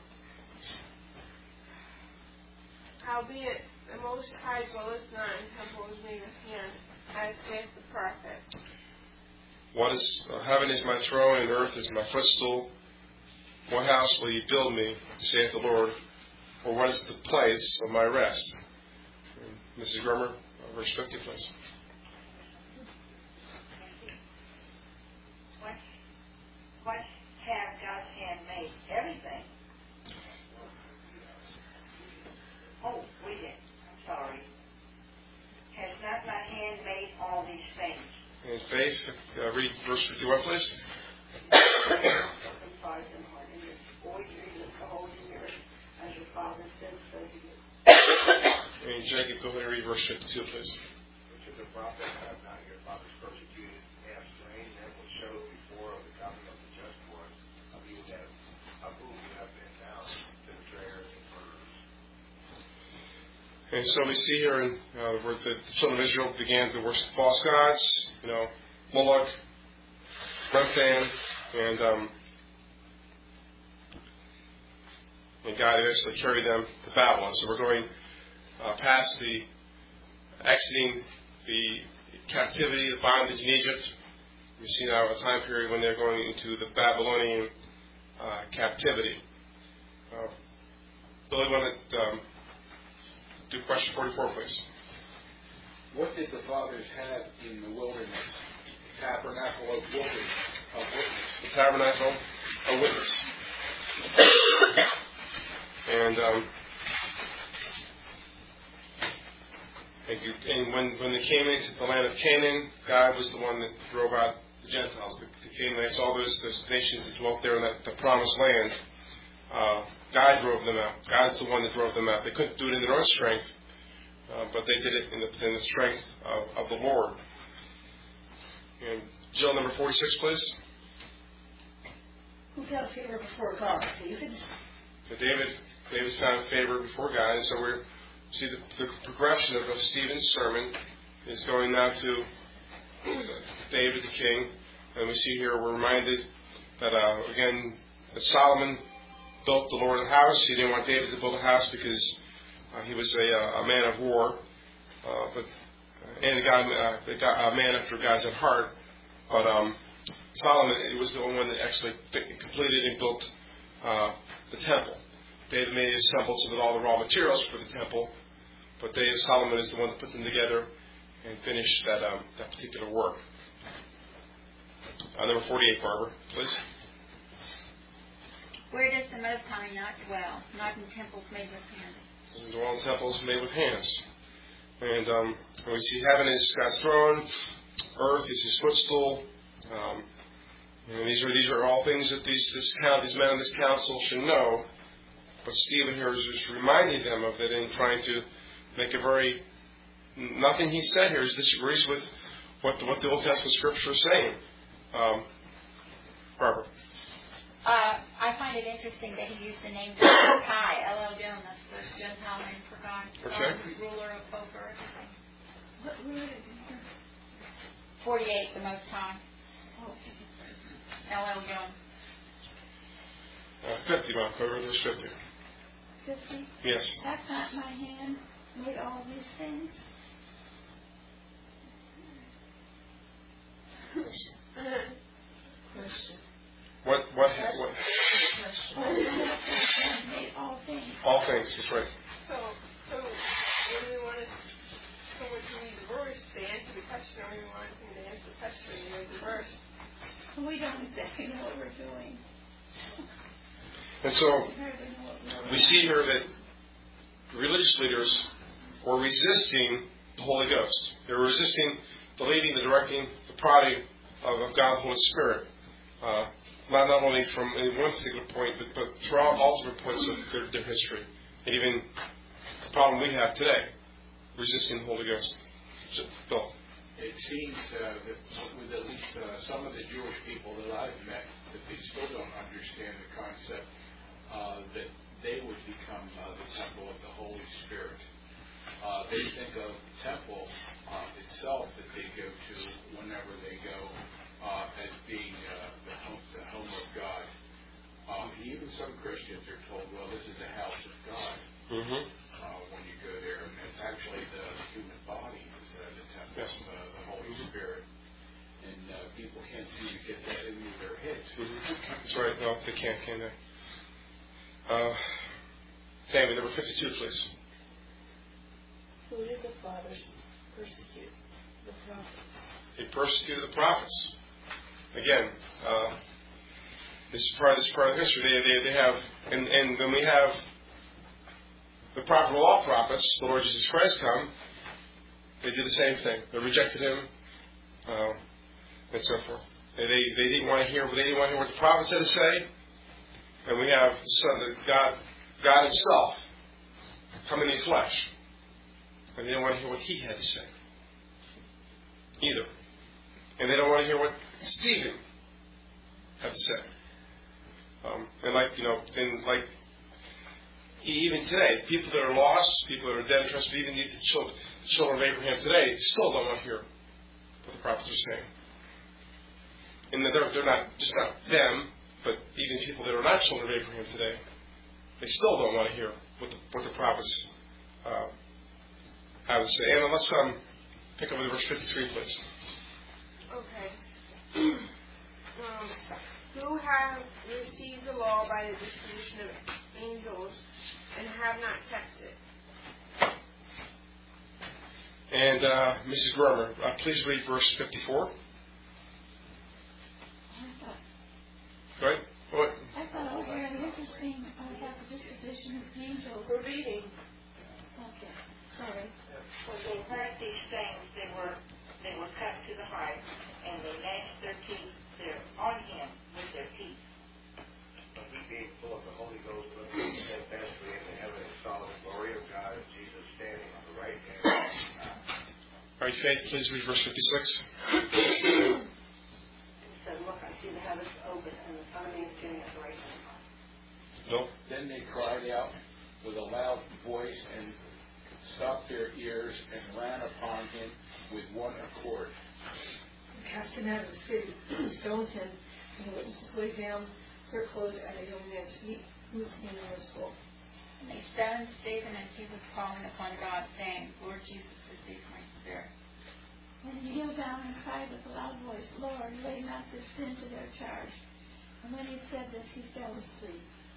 howbeit the Most High dwelleth not in temples made with hand, as saith the prophet. What is uh, heaven is my throne, and earth is my footstool. What house will you build me, saith the Lord, or what is the place of my rest? And Missus Grummer, uh, verse fifty, please. What, what have God's hand made? Everything. Oh, we did. I'm sorry. Has not my hand made all these things? In faith, uh, read verse fifty-one, please. Circumcised in heart and ears, forty years of the whole year, as your father said, so he did. And Jacob, go ahead and read verse fifty-two, please. Which of the prophets have not your fathers persecuted, and have slain, and will show before of the coming of the just one, of you that of whom you have been down to the betrayers and murderers. And so we see here in, uh, where the children of Israel began to worship false gods, you know, Moloch, Remphan, and um, and God eventually carried them to Babylon. So we're going uh, past the exiting the captivity, the bondage in Egypt. We see now a time period when they're going into the Babylonian uh, captivity. Uh, Billy, want to um, do question forty-four, please. What did the fathers have in the wilderness? Tabernacle of witness. Of witness. The tabernacle of witness. And um, thank you. And when, when they came into the land of Canaan, God was the one that drove out the Gentiles, the, the Canaanites, all those, those nations that dwelt there in that, the promised land. Uh, God drove them out. God's the one that drove them out. They couldn't do it in their own strength, uh, but they did it in the, in the strength of, of the Lord. And Jill, number forty-six, please. Who found favor before God? David? So David, David's found favor before God, and so we see the, the progression of, of Stephen's sermon is going now to David the king, and we see here we're reminded that uh, again that Solomon built the Lord of the house. He didn't want David to build a house because uh, he was a, a man of war, uh, but and a, God, uh, a man after God's own heart. But um, Solomon was the one that actually completed and built uh, the temple. David may have assembled some of all the raw materials for the temple, but David, Solomon is the one that put them together and finished that um, that particular work. Uh, number forty-eight, Barbara, please. Where does the Most High not dwell? Not in temples made with hands. Doesn't dwell in temples made with hands. And um, we see heaven is God's throne, earth is His footstool. Um, and these are these are all things that these this count, these men on this council should know. But Stephen here is just reminding them of it and trying to make a very nothing he said here is disagrees with what the, what the Old Testament Scripture is saying. Um, Barbara. Uh, I find it interesting that he used the name Kai, El Elyon, that's the Gentile name for God, Okay. um, ruler of both earth. What word is it? forty-eight, the Most High. Oh, El Elyon. Uh, fifty, Mount Cover, verse fifty. fifty? Yes. That's not my hand made all these things. Yes. Question. What what what? Oh, my hand made all things. All things. That's right. So, so when we want to, so when you read the verse, they answer the question, or we want them to answer the question, you read the verse. We don't exactly know what we're doing. And so We hardly know what we're doing. we see here that religious leaders were resisting the Holy Ghost. They were resisting the leading, the directing, the prodding of, of God the Holy Spirit. Uh, not not only from any one particular point, but, but throughout all different points of their, their history. And even the problem we have today, resisting the Holy Ghost. So, Bill. It seems uh, that with at least uh, some of the Jewish people that I've met, that they still don't understand the concept uh, that they would become uh, the temple of the Holy Spirit. Uh, they think of the temple uh, itself that they go to whenever they go uh, as being uh, the, home, the home of God. Uh, even some Christians are told, well, this is the house of God Mm-hmm. uh, when you go there. And it's actually the human body is uh, the temple Yes. of uh, the Holy Spirit. And uh, people can't seem to get that into their heads. Mm-hmm. That's right. No, they can't, can they? Uh, Tammy, number fifty-two, please. Who did the fathers persecute? The prophets. They persecuted the prophets. Again, uh, this is part of this part of history. They, they, they have, and, and when we have the prophet of all prophets, the Lord Jesus Christ, come, they did the same thing. They rejected Him, uh, and so forth. They, they they didn't want to hear. They didn't want to hear what the prophets had to say. And we have the Son, the God, God Himself, come in the flesh, and they didn't want to hear what He had to say either. And they don't want to hear what Stephen had to say. Um, and like you know, and like even today, people that are lost, people that are dead and trusted, even the children, children of Abraham today, still don't want to hear what the prophets are saying. And they're they're not just not them, but even people that are not children of Abraham today, they still don't want to hear what the what the prophets uh, have to say. And let's um, pick up with verse fifty-three, please. Okay. um, who have received the law by the disposition of angels and have not kept it? And uh, Missus Grummer, uh, please read verse fifty-four. Go ahead. What? I thought it was very interesting about the disposition of angels. We're reading. Okay, sorry. When they heard these things, they were they were cut to the heart, and they gnashed their teeth there on him with their teeth. But we being full of the Holy Ghost, looking steadfastly into heaven and saw the glory of God and Jesus standing on the right hand of God. All right, Faith, please read verse fifty-six. And said, look, I see the heavens open and the Son of Man standing at the right hand. Bill? Then they cried out with a loud voice and stopped their ears and ran upon him with one accord. Cast him out of the city, stoned him, and the witnesses laid down their clothes at a young man's feet, who was in the skull. And they stoned Stephen as he was calling upon God, saying, Lord Jesus, receive my spirit. And he kneeled down and cried with a loud voice, Lord, lay not this sin to their charge. And when he said this, he fell asleep.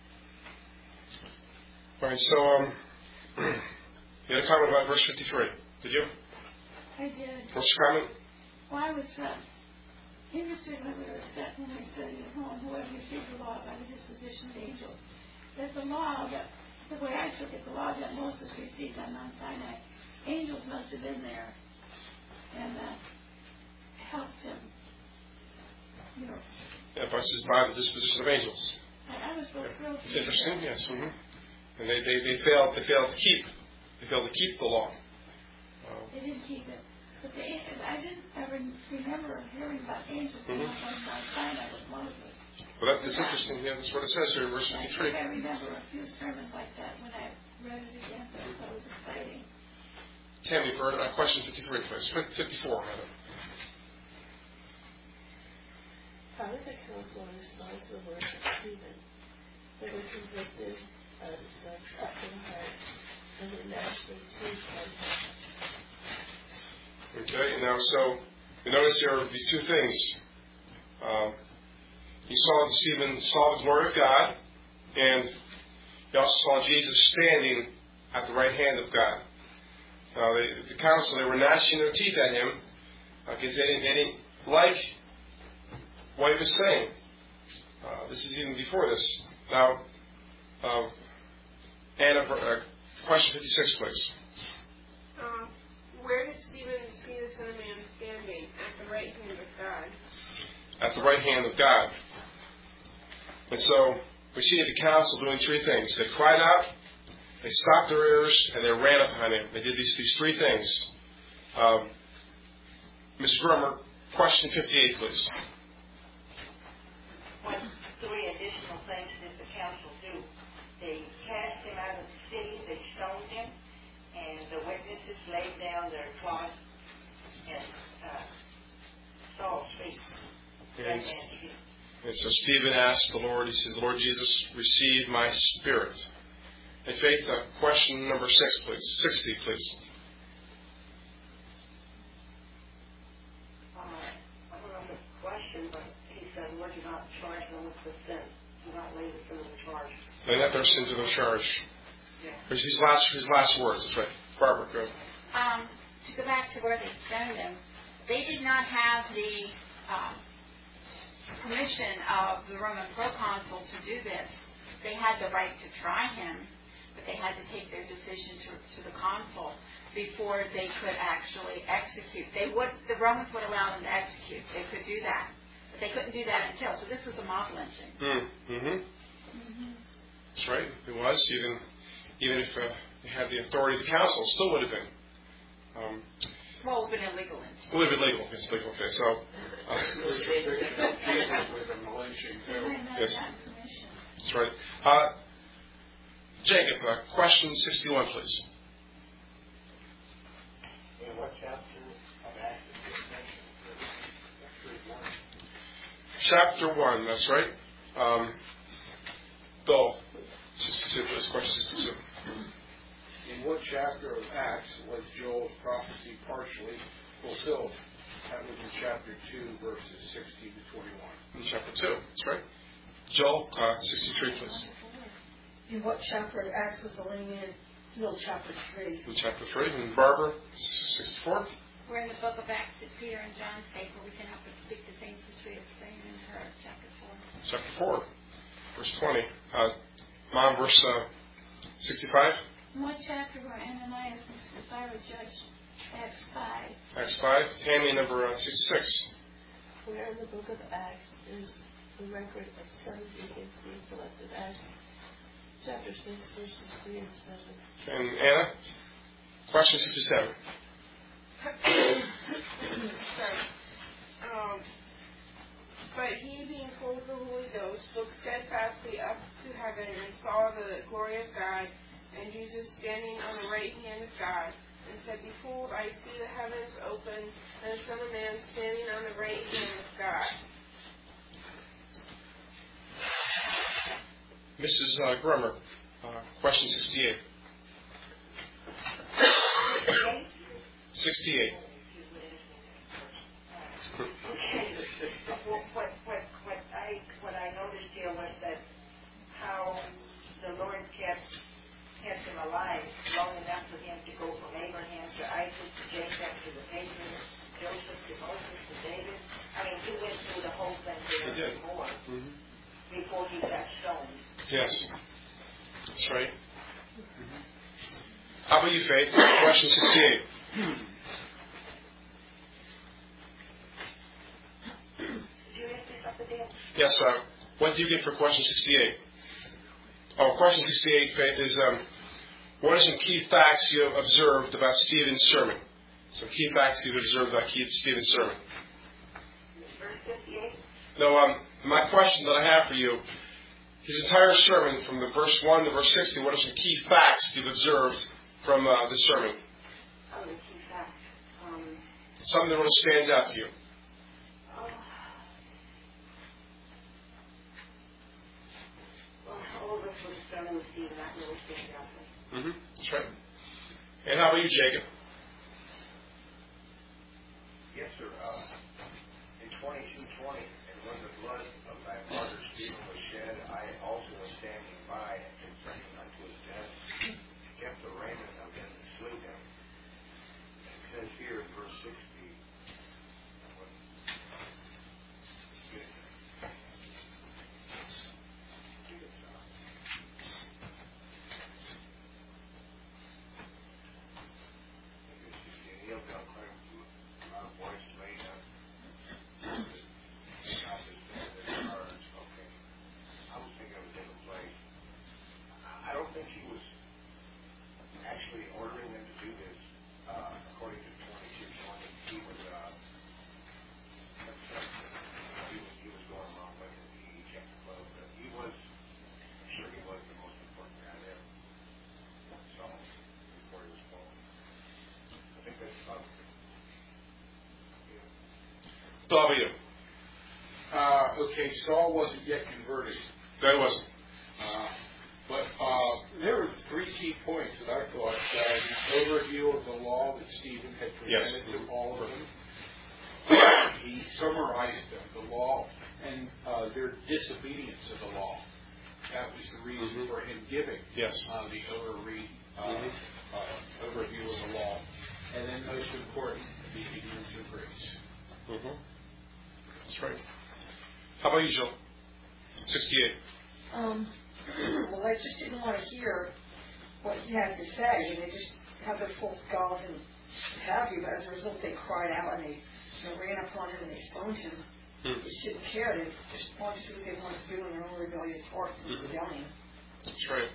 All right, so um, you had a comment about verse fifty-three. Did you? I did. What's your comment? Well, I was uh, interested when we were set, when we studied at home, whoever receives the law by the disposition of angels. That the law, that the way I took it, the law that Moses received on Mount Sinai, angels must have been there and uh, helped him. You know. Yeah, but it's by the disposition of angels. I, I was real thrilled. It's interesting, yes. Mm-hmm. And they, they, they failed they failed to keep they failed to keep the law. Uh, They didn't keep it. But they, I didn't ever remember hearing about angels mm-hmm. on Mount Sinai with Moses. Well, that, that's interesting. Yeah, that's what it says here in verse fifty-three. I, I remember a few sermons like that when I read it again, so I thought it was exciting. Tammy, for uh, question fifty-three, please. fifty-four, rather. How did the council respond to the words of Stephen? They were convicted of sucking heart, and they naturally teased on him. Okay, now so you notice there are these two things. Um, he saw Stephen saw the glory of God, and he also saw Jesus standing at the right hand of God. Now they, the council, they were gnashing their teeth at him because they didn't, they didn't like what he was saying. Uh, this is even before this. Now, uh, Anna, uh, question fifty-six, please. Um, where did Stephen see the Son of Man standing? At the right hand of God. At the right hand of God. And so we see the council doing three things. They cried out, they stopped their ears, and they ran upon him. They did these, these three things. Um, Miz Grummer, question fifty-eight, please. What three additional things did the council do? They cast him out of the city, they stoned him, and the witnesses laid down their cloths at uh, Saul's feet. And, and so Stephen asked the Lord, he says, Lord Jesus, receive my spirit. In faith, uh, question number six, please. sixty, please. Uh, I don't know the question, but he said, Lord, do not charge them with the sin. Do not lay the sin of the charge. Lay not their sin to their charge. Yeah. There's his last, his last words. That's right. Barbara, go. Um, to go back to where they stoned him, they did not have the um, permission of the Roman proconsul to do this. They had the right to try him, but they had to take their decision to, to the consul before they could actually execute. They would, the Romans would allow them to execute. They could do that, but they couldn't do that until. So this was a mob lynching. Mm, mm-hmm. Mm-hmm. That's right. It was. Even even if uh, they had the authority of the council, it still would have been. Um, well, it would have been illegal lynching. It would have been legal. It's legal. Okay, so. Uh, yes. That's right. Uh, Jacob, uh, question sixty-one, please. In what chapter of Acts is it mentioned? Chapter one, that's right. Um, Bill, sixty-two, please. Question sixty-two. In what chapter of Acts was Joel's prophecy partially fulfilled? That was in chapter two, verses sixteen to twenty-one. In chapter two, that's right. Joel, uh, sixty-three, please. In what chapter of Acts was the lame man healed? Chapter three. In chapter three. And Barbara, sixty-four. We're in the book of Acts that Peter and John spake, where we can help us speak the things which we have seen and heard. Chapter four. Chapter four, verse twenty. Uh, Mom, verse uh, sixty-five. In what chapter were Ananias and Sapphira judged? Acts five. Acts five. Tammy, number uh, sixty-six. Where in the book of Acts is the record of seventy being selected Acts? Chapter six, verses three and seven. And Anna, question sixty-seven. Sorry. Um, But he, being full of the Holy Ghost, looked steadfastly up to heaven and saw the glory of God, and Jesus standing on the right hand of God, and said, Behold, I see the heavens open, and the Son of Man standing on the right hand of God. Missus Uh, Grummer, uh, question sixty-eight. sixty-eight. Okay. What, what, what, what I, what I noticed here was that how the Lord kept, kept him alive long enough for him to go from Abraham to Isaac to Jacob to the patriarchs, Joseph to Moses to David. I mean, he went through the whole thing there He did. before, Mm-hmm. before he got stoned. Yes. That's right. Mm-hmm. How about you, Faith? Question sixty-eight. Yes, uh, what do you get for question sixty-eight? Oh, question sixty-eight, Faith, is um, what are some key facts you have observed about Stephen's sermon? Some key facts you've observed about Stephen's sermon. No, um, my question that I have for you, his entire sermon from the verse one to verse sixty, what are some key facts you've observed from uh, the sermon? Oh, the key facts. Um, Something that really stands out to you. Mm-hmm. That's right. And how about you, Jacob? Yes, sir. Uh, in twenty-two twenty, and when the blood of thy martyr Stephen was shed, I also was standing by and consenting unto his death, kept the raiment of him that slew him. It says here in verse sixty, How about you? Uh, okay, Saul wasn't yet converted. No, he wasn't. Uh, but uh, there were three key points that I thought. Uh, the overview of the law that Stephen had presented Yes. to all of them. He summarized them, the law, and uh, their disobedience of the law. That was the reason Mm-hmm. for him giving Yes. uh, the overre- uh, Mm-hmm. uh, overview of the law. And then most important, the ignorance of grace. Mm-hmm. That's right. How about you, Jill? sixty-eight. Um, well, they just didn't want to hear what he had to say, and they just had their full God and have you, but as a result, they cried out and they, you know, ran upon him and they stoned him. Hmm. They just didn't care. They just wanted to do what they wanted to do in their own rebellious hearts and Mm-hmm. rebellion. That's right.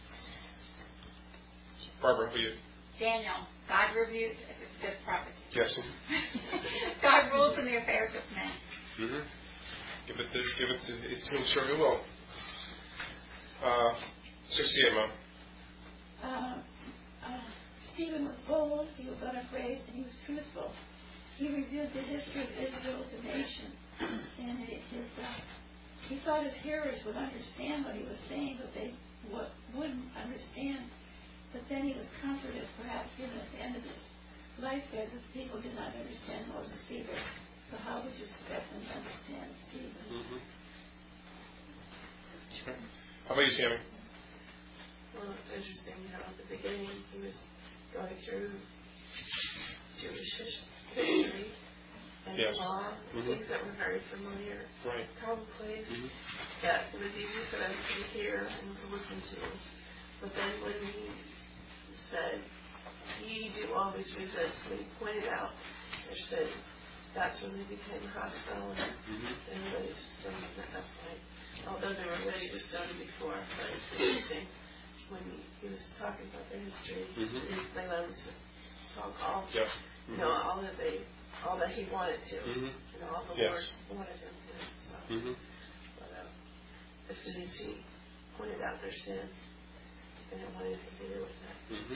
Barbara, how about you? Daniel, God reviewed this prophet. Yes. God rules in the affairs of men. Mm-hmm. Give it to, give it to, it to him, serve you will. Uh, sixty-eight, Mom. Uh, uh, Stephen was bold, he was unafraid, and he was truthful. He reviewed the history of Israel, the nation, and his, uh, he thought his hearers would understand what he was saying, but they w- wouldn't understand. But then he was comforted, perhaps even at the end of his life there, because people did not understand Moses either. So how would you expect them to understand Stephen? Mm-hmm. That's right. How about you, Tammy? Well, it's interesting, you know, at the beginning he was going through Jewish history and Yes. law, Mm-hmm. things that were very familiar, Right. commonplace, Mm-hmm. that it was easy for them to hear and to listen to. But then when he said, ye do always resist, when he pointed out or said, that's when they became hostile and Mm-hmm. they really stoned him at that point. Although they were ready to stone him before, but it's interesting when he was talking about their history, Mhm. he they let him to talk all, Yeah. you know, all that they, all that he wanted to, Mm-hmm. you know, all the Yes. Lord wanted him to. So Mm-hmm. But uh, as soon as he pointed out their sin, they didn't want anything to do with that. Mm-hmm.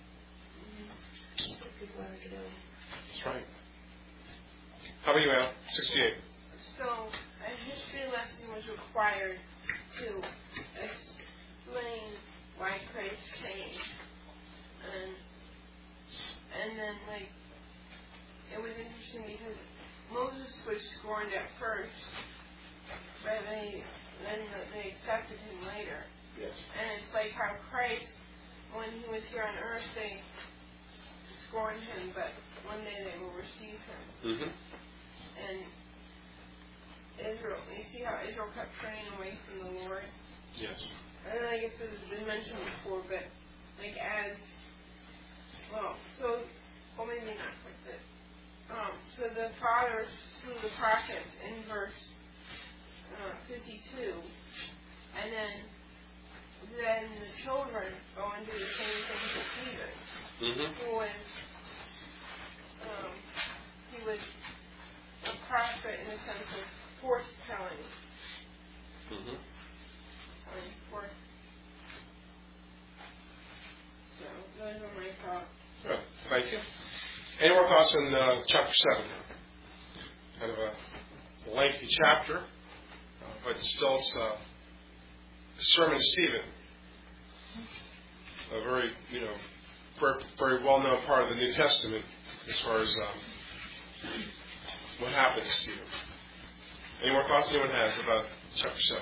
So people are today. That's right. How about you, Al? sixty-eight. So, a history lesson was required to explain why Christ came. And, and then, like, it was interesting because Moses was scorned at first, but they, then they accepted him later. Yes. And it's like how Christ, when he was here on earth, they scorned him, but one day they will receive him. Mm-hmm. And Israel, you see how Israel kept turning away from the Lord? Yes. And I guess this has been mentioned before, but like as, well, so, well maybe not like this. Um, so the fathers slew the prophets in verse uh, fifty-two, and then then the children go and do the same thing to Stephen, Mm-hmm. who was, um, he was a prophet in the sense of forth-telling. Mm-hmm. Um, forth. So, those are my thoughts. Good. Thank you. Any more thoughts on uh, chapter seven? Kind of a lengthy chapter, uh, but still it's uh, the sermon of Stephen. A very, you know, very, very well-known part of the New Testament as far as um, what happened to Stephen. Any more thoughts anyone has about chapter seven?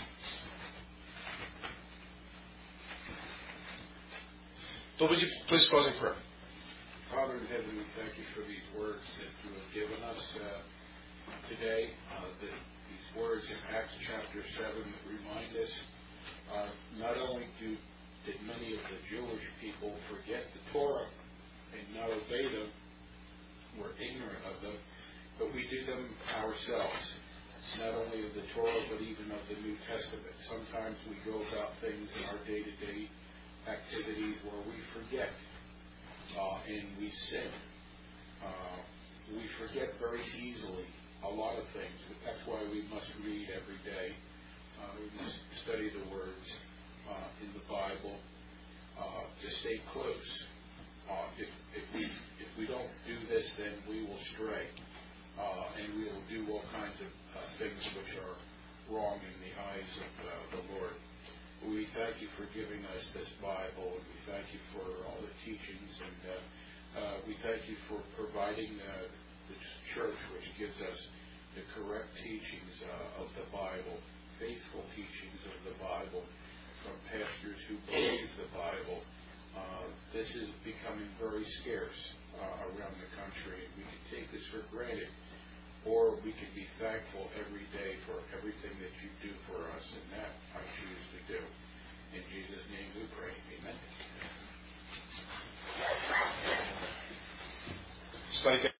Bill, would you please close in prayer? Father in heaven, we thank you for these words that you have given us uh, today. Uh, the, these words in Acts chapter seven that remind us uh, not only do did many of the Jewish people forget the Torah and not obey them, were ignorant of them, but we do them ourselves. Not only of the Torah, but even of the New Testament. Sometimes we go about things in our day-to-day activities where we forget uh, and we sin. Uh, we forget very easily a lot of things. That's why we must read every day. Uh, we must study the words uh, in the Bible uh, to stay close. Uh, if, if we if we don't do this, then we will stray, uh, and we will do all kinds of uh, things which are wrong in the eyes of uh, the Lord. We thank you for giving us this Bible, and we thank you for all the teachings, and uh, uh, we thank you for providing uh, the church, which gives us the correct teachings uh, of the Bible, faithful teachings of the Bible, from pastors who believe the Bible. Uh, this is becoming very scarce uh, around the country, and we can take this for granted, or we can be thankful every day for everything that you do for us, and that I choose to do. In Jesus' name we pray. Amen. Study